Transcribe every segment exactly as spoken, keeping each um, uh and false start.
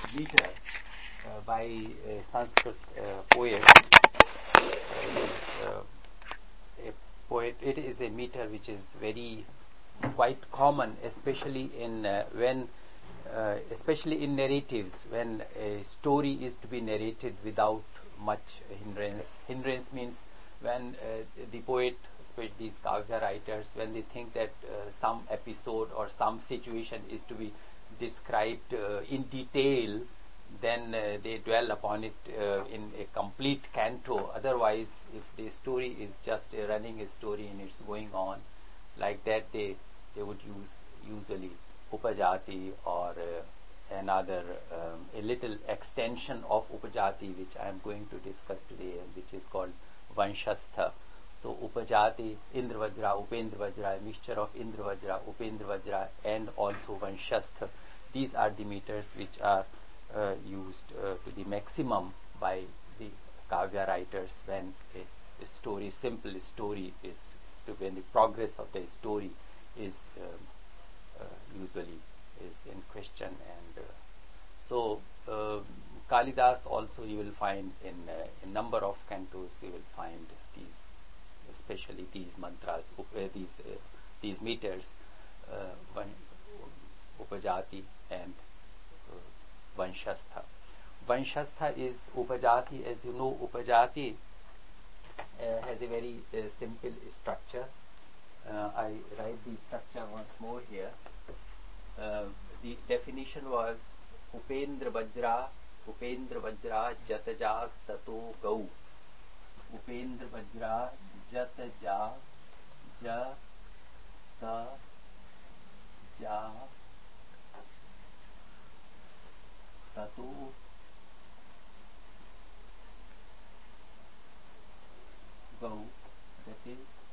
meter uh, by a Sanskrit uh, poet. Uh, is, uh, a poet. It is a meter which is very quite common, especially in uh, when, uh, especially in narratives, when a story is to be narrated without much hindrance. Hindrance means when uh, the poet, especially these kavya writers, when they think that uh, some episode or some situation is to be described uh, in detail, then uh, they dwell upon it uh, in a complete canto. Otherwise, if the story is just a running a story and it's going on like that, they they would use usually upajati or uh, another um, a little extension of upajati, which I am going to discuss today, which is called vanshastha. So upajati, Indravajra, Upendravajra, a mixture of Indravajra, Upendravajra, and also vanshastha. These are the meters which are uh, used uh, to the maximum by the kavya writers when a, a story, simple story is, is when the progress of the story is um, uh, usually is in question. And uh, so uh, Kalidas also you will find in uh, a number of cantos, you will find these, especially these mantras, uh, these uh, these meters, uh, van, upajati and uh, vanshastha. Vanshastha is upajati. As you know, upajati uh, has a very uh, simple structure. Uh, I write the structure once more here. Uh, the definition was Upendra Vajra, Upendra Vajra Jatajas Tato Gau. Upendra Vajra Jataja Ja Ta Ja Tato Gau. That is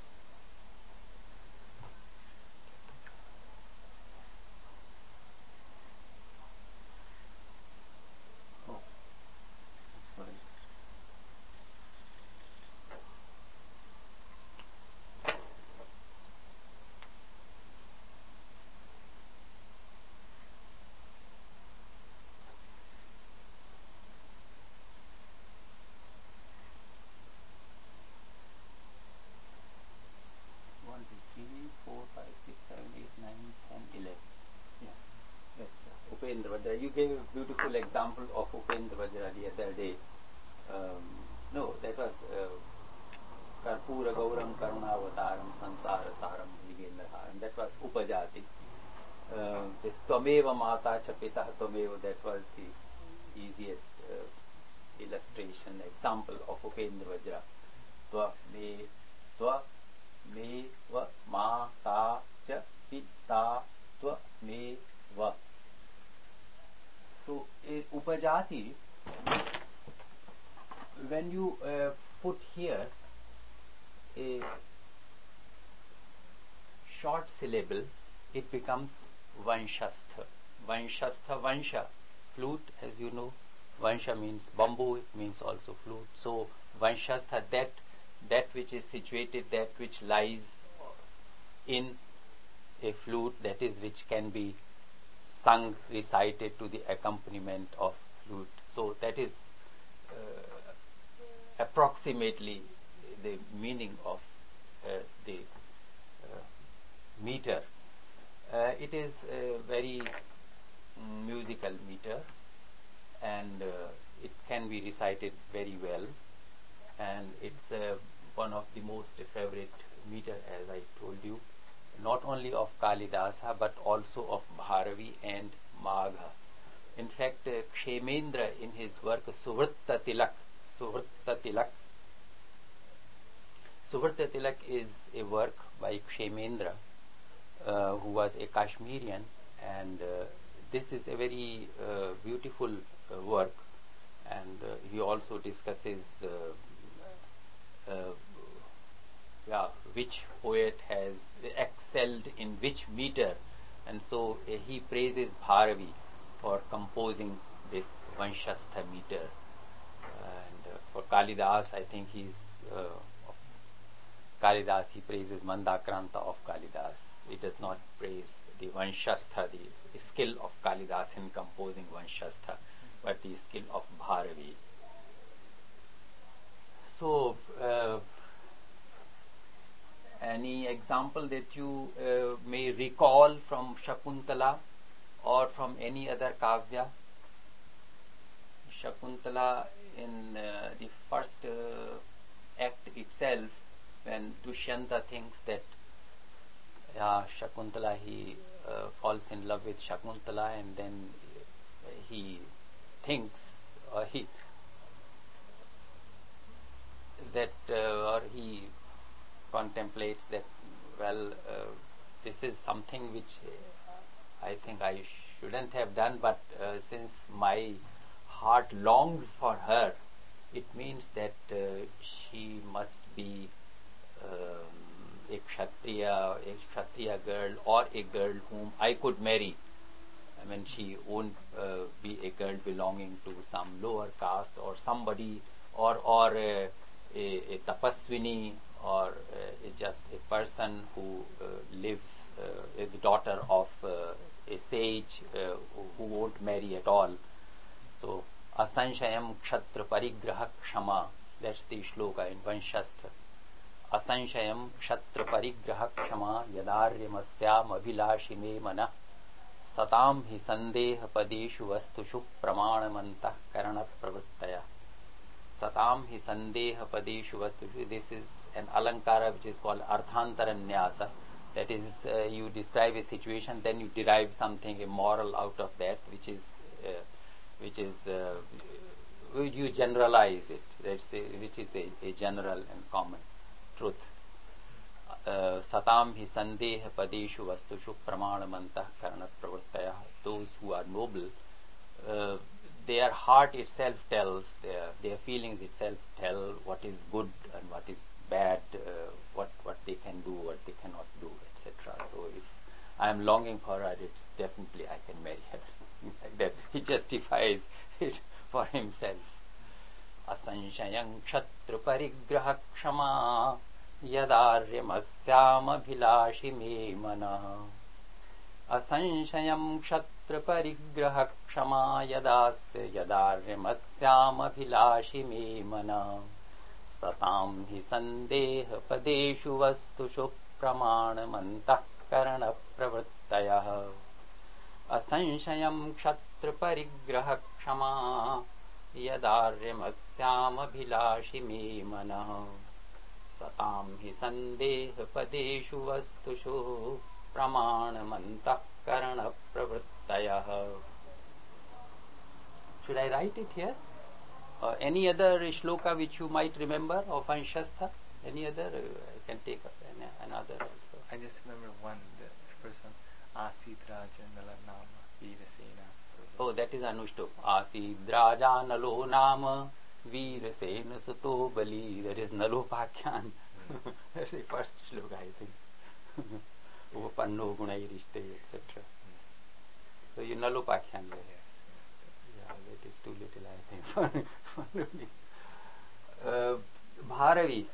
you gave a beautiful example of Upendra Vajra the other day. Um, no, that was Karpura Gauram Karunavataram Sansara Saram Vigendraharam. That was Upajati. Uh, this Tvameva Mata Chapita Tvameva, that was the easiest uh, illustration, example of Upendra Vajra. Tva me Tva me Va Mata Chapita Tva me Va. So, a upajati, when you uh, put here a short syllable, it becomes vanshastha. Vanshastha, vansha, flute, as you know. Vansha means bamboo, it means also flute. So, vanshastha, that, that which is situated, that which lies in a flute, that is which can be sung, recited to the accompaniment of flute. So that is uh, approximately the meaning of uh, the uh, meter. Uh, it is a very mm, musical meter, and uh, it can be recited very well, and it's uh, one of the most favorite meter, as I told you, not only of Kalidasa but also of Bharavi and Magha. In fact, uh, Kshemendra in his work Suvritta Tilak, Suvritta Tilak, Suvritta Tilak is a work by Kshemendra, uh, who was a Kashmirian, and uh, this is a very uh, beautiful uh, work, and uh, he also discusses uh, uh, yeah, which poet has excelled in which meter, and so uh, he praises Bharavi for composing this Vanshastha meter. And uh, for Kalidas, I think he's uh, Kalidas, he praises Mandakranta of Kalidas. He does not praise the Vanshastha, the skill of Kalidas in composing Vanshastha. but the skill of Bharavi. So, uh, any example that you uh, may recall from Shakuntala or from any other kavya? Shakuntala in uh, the first uh, act itself, when Dushyanta thinks that uh, Shakuntala, he uh, falls in love with Shakuntala, and then he thinks or he that uh, or he contemplates that, well, uh, this is something which I think I shouldn't have done, but uh, since my heart longs for her, it means that uh, she must be um, a kshatriya, a kshatriya girl, or a girl whom I could marry. I mean, she won't uh, be a girl belonging to some lower caste or somebody, or or a, a, a tapaswini, or uh, just a person who uh, lives, uh, the daughter of uh, a sage uh, who won't marry at all. So, asanshayam kshatra parigraha kshama, that's the shloka in Vanshastra. Asanshayam kshatra parigraha kshama yadaryamasya abhilashi me mana satam hi sandeha padeshu vastushu pramanamantah karana pravrittaya. Satam hi sandeha padeshu vastushu. This is an alankara which is called arthantaranyasa. That is, uh, you describe a situation, then you derive something, a moral out of that, which is uh, which is uh, you generalize it. That's a, which is a, a general and common truth. Satam hi sandeha padeshu vastushu pramanamantah karana pravrittaya. Those who are noble, uh, their heart itself tells, their their feelings itself tell what is good and what is bad, uh, what what they can do, what they cannot do, et cetera. So if I am longing for her, it's definitely I can marry her. Like that, he justifies it for himself. Asanshayam kshatra parigraha kshama yadaryamasyaam abhilashi me mana. Asanshayam kshatra parigraha kshama yadasya yadaryamasyaam abhilashi me mana. Satam hi sandeha padeshu vastushu pramanamantah karana pravrittayah. Asanshayam kshatra parigraha kshama yadaryamasyaam abhilashi me manah. Satam hi sandeha padeshu vastushu pramanamantah karana pravrittayah. Should I write it here? Uh, any other shloka which you might remember of Vanshastha? Any other? Uh, I can take up an, another also. I just remember one, the first one. Asit Raja Nalanama Veerasena. Oh, that is Anushtup. Asit Raja Nalo Nama Veerasena Suto Bali. That is Nalopakyan. That's the first shloka, I think. Upanno Gunai Rishte, et cetera. So you Nalopakyan. Yes. Yeah, that is too little, I think. uh, Bharavi.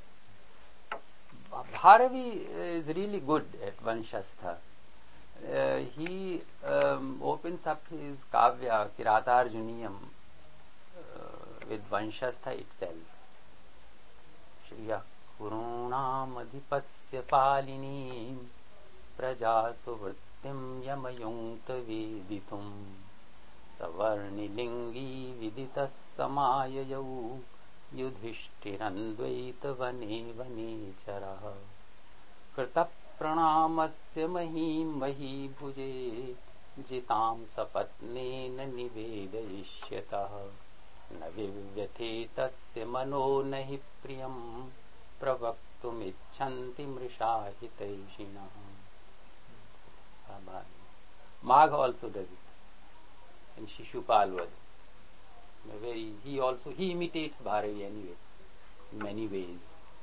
Bharavi is really good at Vanshastha. Uh, he um, opens up his kavya Kiratarjuniyam uh, with Vanshastha itself. Shriya Kurunam Adhipasya Palinim Praja Suvrittim Yamayunkta Veditum Savarni Lingi Viditas Samayayau Yudhishtirandvaita Vane Vane Charaha Kritap Pranamasya mahim mahi bhuje jitam sapatnen nivedayishyatah na vivyate tasya mano nahi priyam pravaktum icchanti mrishahitaishinah. Magha also does it, and Shishupal was very, he also, he imitates Bharavi anyway, in many ways.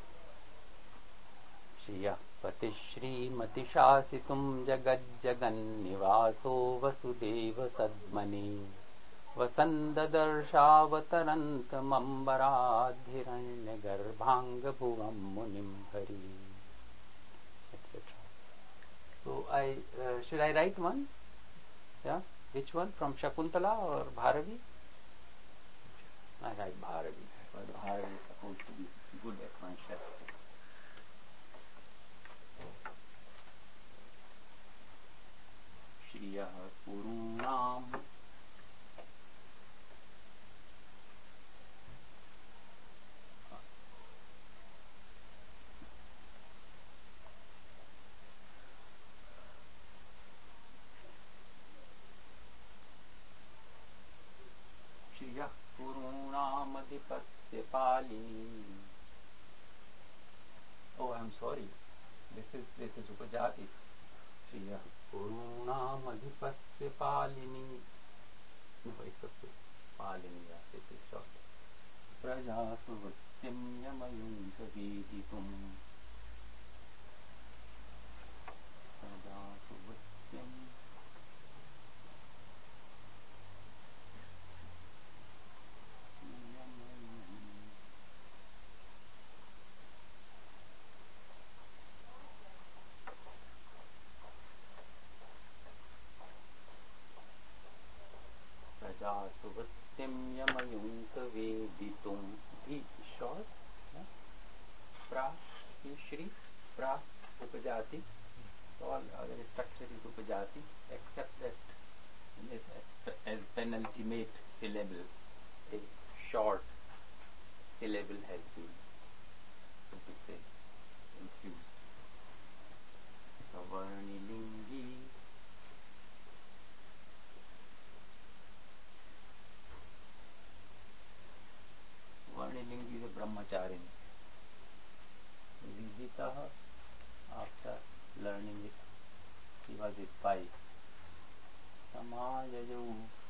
Shriya Pati Shri Mati Shasitum Jagad Jagan Nivaso Vasudeva Sadmani Vasanda Darshavataranta Mambaradhiranya Garbhanga Bhuvam Munim Hari, et cetera. So I, uh, should I write one? Yeah? Which one? From Shakuntala or Bharavi? I write Bharavi, but Bharavi is supposed to be good at Vanshastra. Shriya Kurunam Shriya Kurunam Adipasya Palini. Oh, I'm sorry. This is this is Upajati. Shriya Kurunam Adipasya Palini. No, it's okay. Palini, yes, it is short. Praja Suvritim Yamayum Kaveditum. Praja Suvritim Yamayum. Praja Suvritim Yamayum Kaveditum. V is short. Yeah? Pra is Shri. Pra Upajati. So all other structure is Upajati, except that this as penultimate syllable, a short syllable has been, so to say, infused. Savarnilingi. Varnilingi is a brahmacharini. Viditaha, after learning it, he was a spy. Samayayu.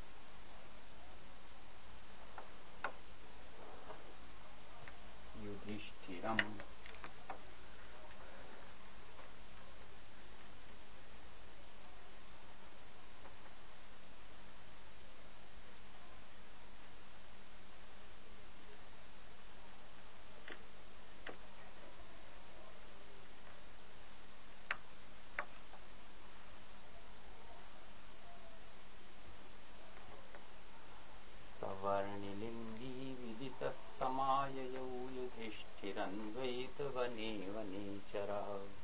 Yudhishtiram. Savarnilingi Vidita Samayayu Yudhishtiran Dvaita Vane Vanechara.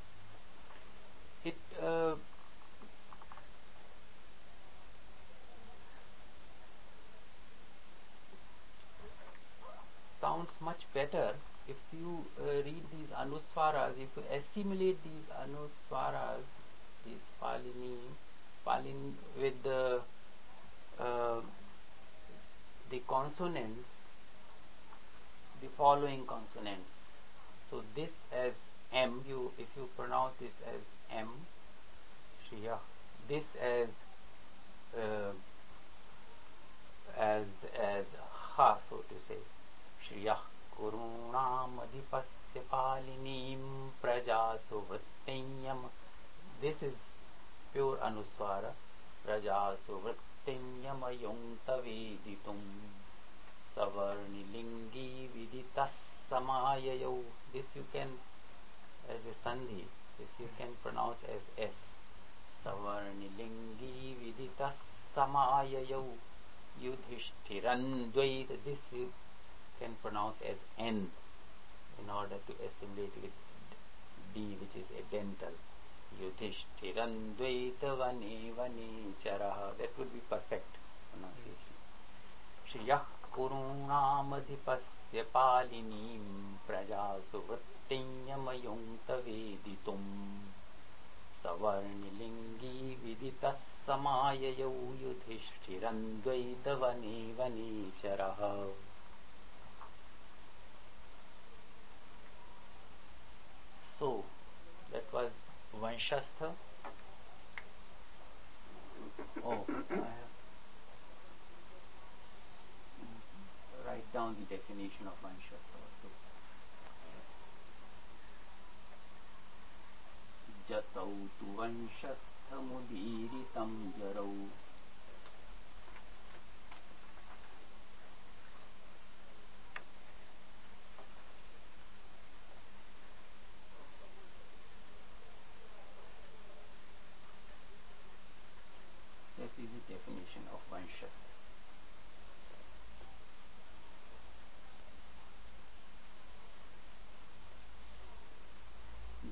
It uh, sounds much better if you uh, read these Anuswaras, if you assimilate these Anuswaras, these Palini, Palini with the uh, the consonants, the following consonants. So this as M, you if you pronounce this as M, Shriya, this as uh, as as Ha, so to say, Shriya Kurunam Adipasya Palinim Praja Suvrityam. This is pure Anuswara. Praja Suvrityam Ayung Taveditum. Savarnilingi Viditas Samayayo. This you can, as a Sandhi, this you can pronounce as S. Savarnilingi Viditas Samayayo. Yudhishtiran Dvaita. This you can pronounce as N in order to assimilate with D, which is a dental. Yudhishtiran Dvaita Vane Vanechara. That would be perfect pronunciation. Shriya Kurunāmadhipasya Palinim Praja Suvrityam Taveditum. Savarnilingi Viditas Samayayo Yudhishtiran Dvaita Vane Vanechara. So, that was Vanshastha. Oh, I have write down the definition of Vanshastha also. Jatau tu Vanshastha mudiritam yarau. That is the definition of Vanshastha.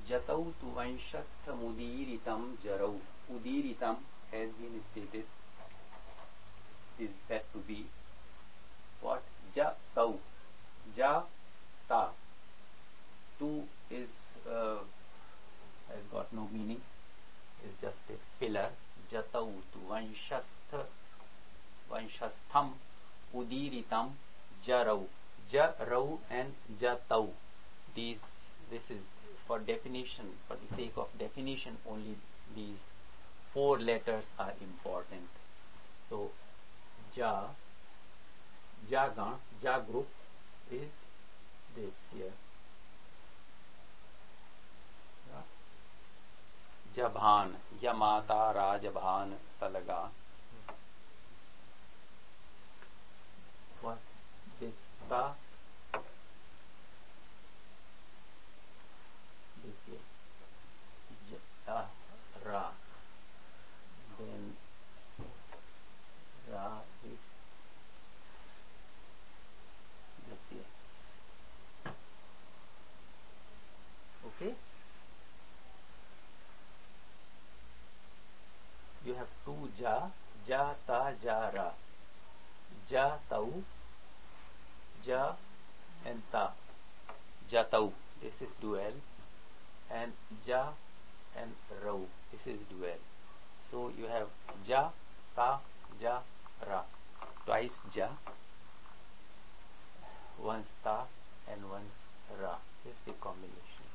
Jatau tu vanshastha mudiritam jarau. Udiritam has been stated is said to be what? Jatau. Ja ta. Tu is uh, has got no meaning. It's just a filler. Jatau tu vanshastha vanshastham udiritam jarau. Jarau and jatau. These this is for definition, for the sake of definition only these four letters are important. So ja jaga ja group is this here. Jabhan Yamata Rajabhan Salaga. What this ta this here. Ja, ra. Then ra is this here. Okay. You have two ja, ja ta ja ra. Ja tau, ja and ta. Ja tau, this is dual, and ja and rau, this is dual. So you have ja, ta, ja, ra. Twice ja, once ta and once ra. This is the combination.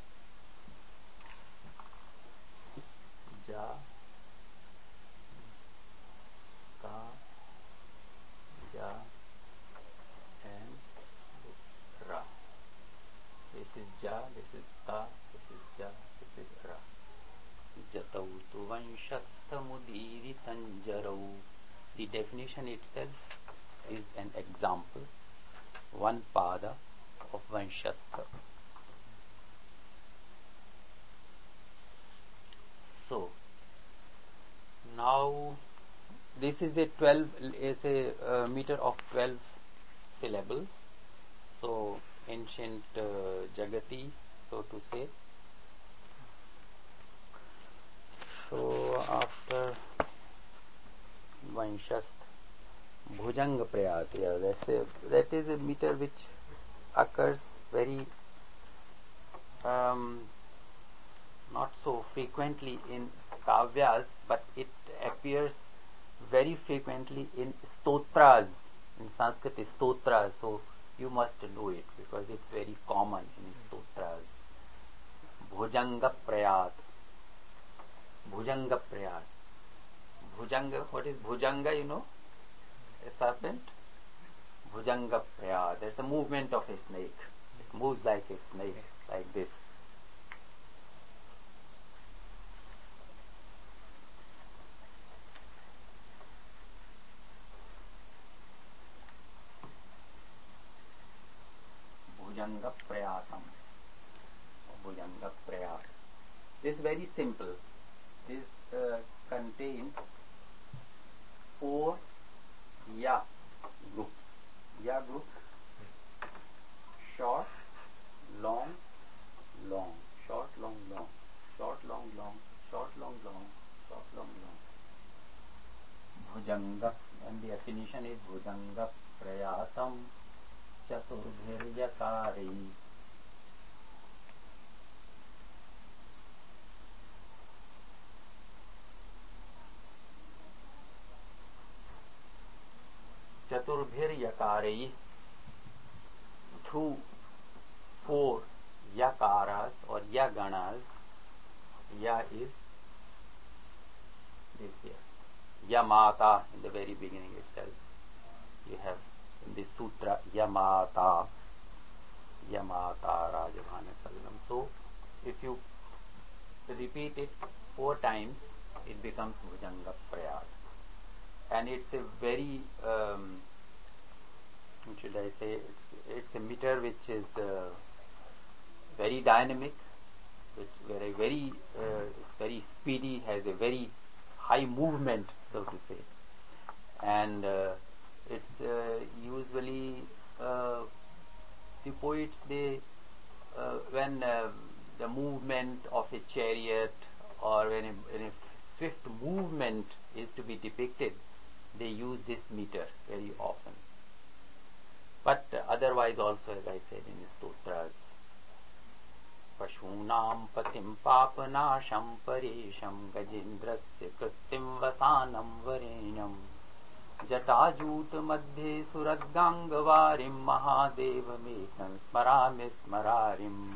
Ja, ta, ja, and ra. This is ja, this is ta, this is ja, this is ra. Jatau tu vanshasthamudiritam jarau. The definition itself is an example, one pada of vanshastha. So now this is a twelve is a uh, meter of twelve syllables. So ancient uh, Jagati, so to say. So after Vanshast Bhujanga Prayat, yeah, that's a, that is a meter which occurs very um, not so frequently in kavyas, but it appears very frequently in stotras, in Sanskrit stotras. So you must know it because it's very common in stotras. Bhujanga Prayat. Bhujanga Prayat. Bhujanga, what is Bhujanga, you know? A serpent. Bhujanga Prayat. There's the movement of a snake. It moves like a snake, like this. Bhujanga Prayatam. Bhujanga Prayat. This is very simple. This uh, contains four ya groups. Ya groups. Short, long, long. Short, long, long. Short, long, long. Short, long, long. Short, long, long. Bhujanga. And the definition is Bhujanga Prayatam Chaturbhiryakari. Chaturbhir Yakari, through four Yakaras or Yaganas. Ya is this here. Yamata in the very beginning itself. You have in this sutra Yamata, Yamata Rajabhana Salanam. So if you repeat it four times, it becomes Bhujanga Prayat. And it's a very, um, what should I say, it's, it's a meter which is uh, very dynamic, which very, very, uh, is very speedy, has a very high movement, so to say. And uh, it's uh, usually, uh, the poets, they, uh, when uh, the movement of a chariot, or when a, when a swift movement is to be depicted, they use this meter very often. But uh, otherwise also, as I said in the stotras, Pashunam patim papanasham paresham gajendrasya kritim vasanam varenyam Jatajut madhye suradgangavarim mahadevametam smarami smararim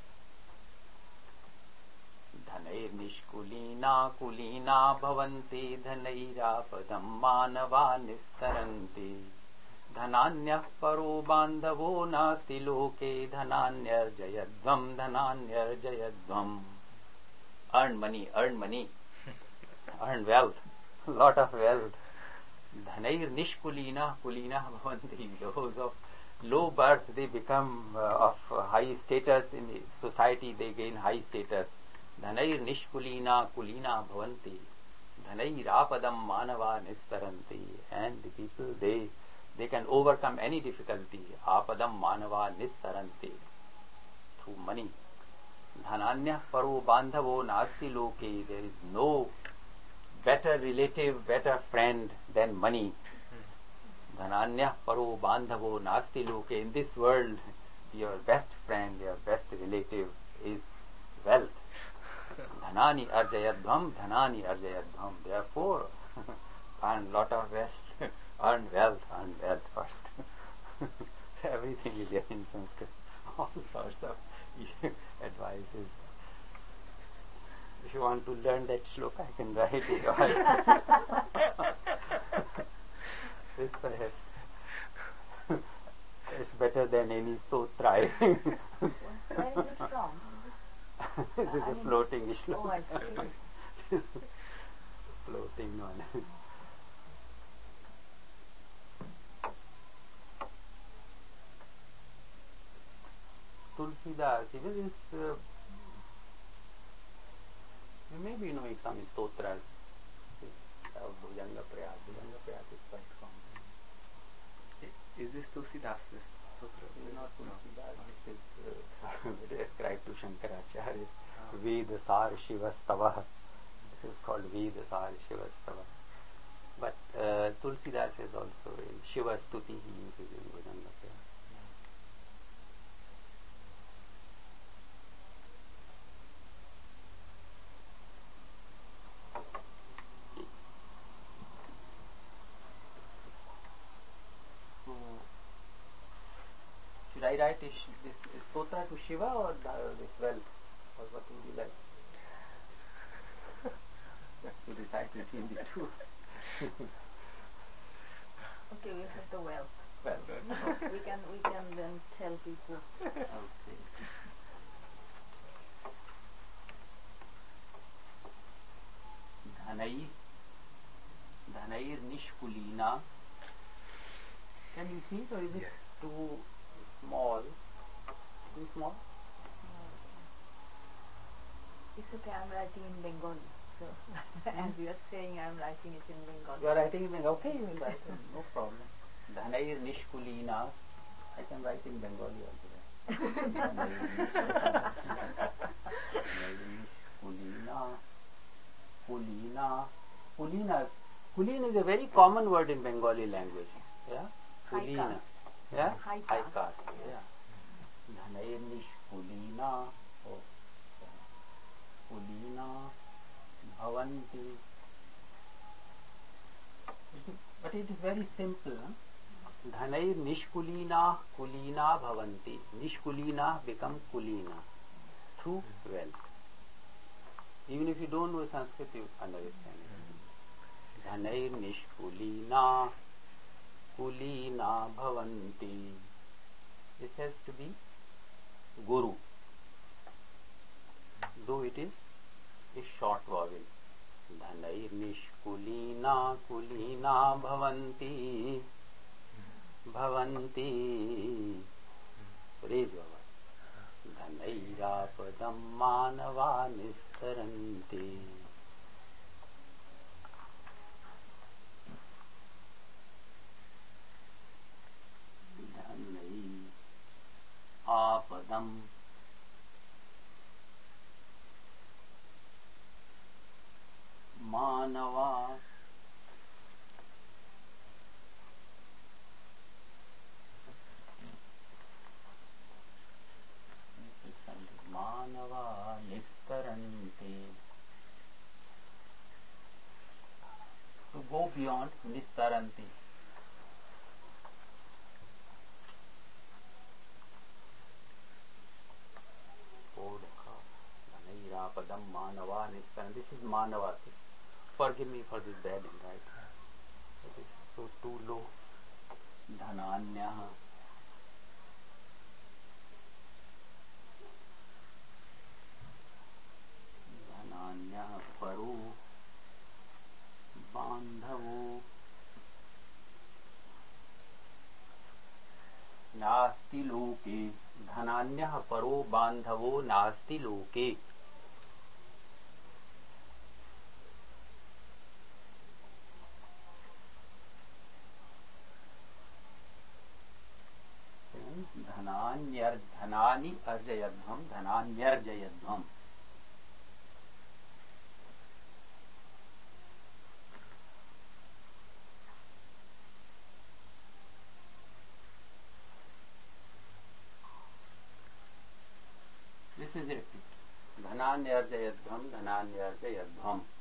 Dhanair nishkulina kulina bhavanti dhanairapadam manava nistaranti Dhananyah paro bandhavo nasti loke dhananyar jayadvam dhananyar jayadvam. Earn money, earn money, earn wealth, lot of wealth. Dhanair nishkulina kulina bhavanti. Those of low birth, they become uh, of uh, high status in the society, they gain high status. Dhanair nishkulina kulina bhavanti. Dhanair apadam manava nistaranti. And the people, they they can overcome any difficulty. Apadam manava nistaranti. Through money. Dhananyah paro bandhavo nasti loke. There is no better relative, better friend than money. Dhananyah paro bandhavo nasti loke. In this world, your best friend, your best relative is wealth. Dhanani arjayadvam, dhanani arjayadvam. Therefore, earn lot of wealth. Earn wealth, earn wealth first. Everything is there in Sanskrit. All sorts of advices. If you want to learn that shloka, I can write it. This perhaps it's better than any stotra. Where is it from? This is I a mean, floating shloka. Oh, I see. Floating one. Tulsidas, even is uh, you may be knowing some stotras of Bhujanga Prayat. Bhujanga Prayat is quite common. Is this Tulsidas? This stotra? It is not Tulsidas, No. this is uh, ascribed to Shankaracharya. Ah. Veda Sar Shivastava. This is called Veda Sar Shivastava. But uh, Tulsidas is also in Shiva Stuti, he uses in Bhujanga Prayat. Should I write this, this stotra to Shiva or uh, this wealth? Or what would you like? To decide between the two. Okay, we have the wealth. Well, we can we can then tell people. okay. Dhanai, Dhanair Nishkulina. Can you see it or is it Yes. too small? Too small? It's okay, I'm writing in Bengali. So, as you are saying, I'm writing it in Bengali. You are writing in Bengali? Okay, you will write it, no problem. Dhanair Nishkulina. I can write in Bengali also. Dhanair Nishkulina. Kulina. Kulina. Kulina is a very common word in Bengali language. Yeah? High Kulina. caste. Yeah? High High caste, caste. yes. Yeah. Dhanair Nishkulina. Oh. Kulina. Bhavanti. But it is very simple. Huh? Dhanair Nishkulina Kulina Bhavanti. Nishkulina become Kulina through wealth. Even if you don't know Sanskrit, you understand it. Dhanair Nishkulina Kulina Bhavanti. This has to be Guru, though it is a short vowel. Dhanair Nishkulina Kulina Bhavanti. Bhavanti. Raise your voice. Dhanairapadam manava nistaranti. Dhanai apadam beyond nistaranti. Podcast. Nanairapadam manava nistaranti. This is manava. Forgive me for this bad handwriting. It is so too low. Dhananyah. Dhananyah paro bandhavo नास्ति लोके. धनान्यः परो बांधवो नास्ति लोके. धनान्यर् धनानि अर्जयध्वम धनान्यर्जयध्वम. This is a repeat. Dhananyarjayadhvam, dhananyarjayadhvam.